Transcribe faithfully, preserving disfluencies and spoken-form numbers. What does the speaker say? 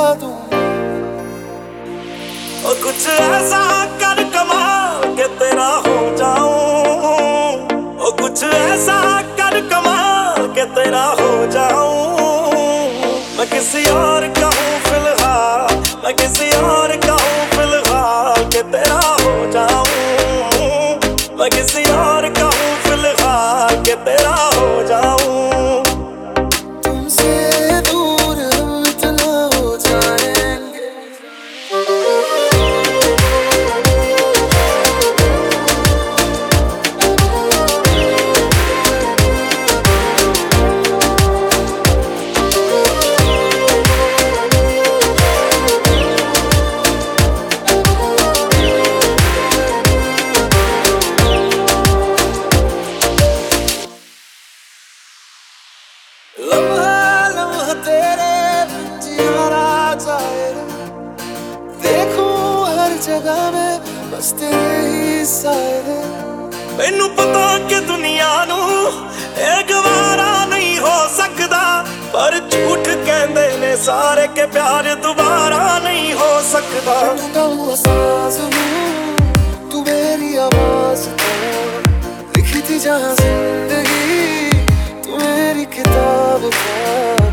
दूं। और कुछ ऐसा कर कमाल के तेरा हो जाऊं, और कुछ ऐसा कर कमाल के तेरा हो जाऊं। मैं किसी और का हूँ फिलहाल, मैं किसी और का हूँ फिलहाल के तेरा हो जाऊं। मैं किसी और का हूँ फिलहाल के तेरा हो जाऊं। तुमसे दूर हम इतना हो जाएंगे, लम्हा लम्हा तेरे बिन जियारा जाए। देखूं हर जगह में बस तेरे ही साए। मैनू पता कि दुनिया नू ए गवारा नहीं हो सकदा, पर झूठ कहंदे ने सारे के प्यार दोबारा नहीं हो सकदा। टूटा हुआ सांस हूँ, तू मेरी आवाज तो लिखी थी जहाँ जिंदगी, तू मेरी किताब का।